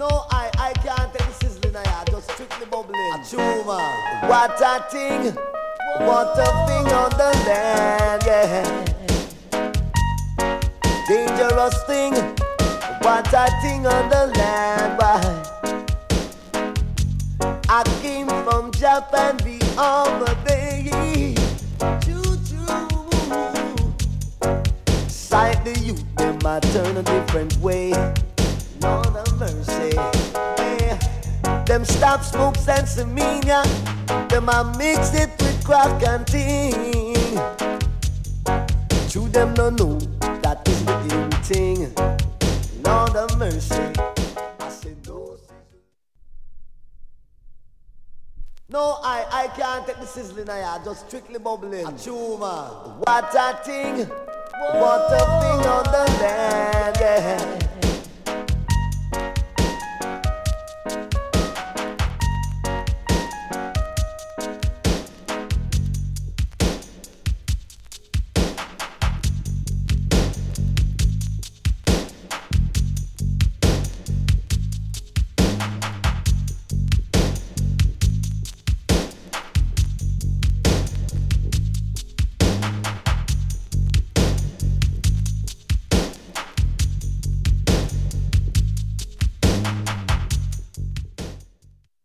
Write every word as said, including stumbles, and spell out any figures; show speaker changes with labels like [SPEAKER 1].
[SPEAKER 1] No, I, I can't take the sizzling, I just strictly bubbling. A true man. What a thing, what a thing on the land, yeah. Dangerous thing, what a thing on the land, why? I came from Japan the other day. Choo-choo. Sight the youth, them a turn a different way. Lord of mercy. Yeah. Them stop smoke sensimania. Them a mix it with crack and ting. True them no know that is the in thing. Lord of mercy. I said no. No, I, I can't take the sizzling, I just strictly bubbling. A true man. What a thing, what a thing on the land.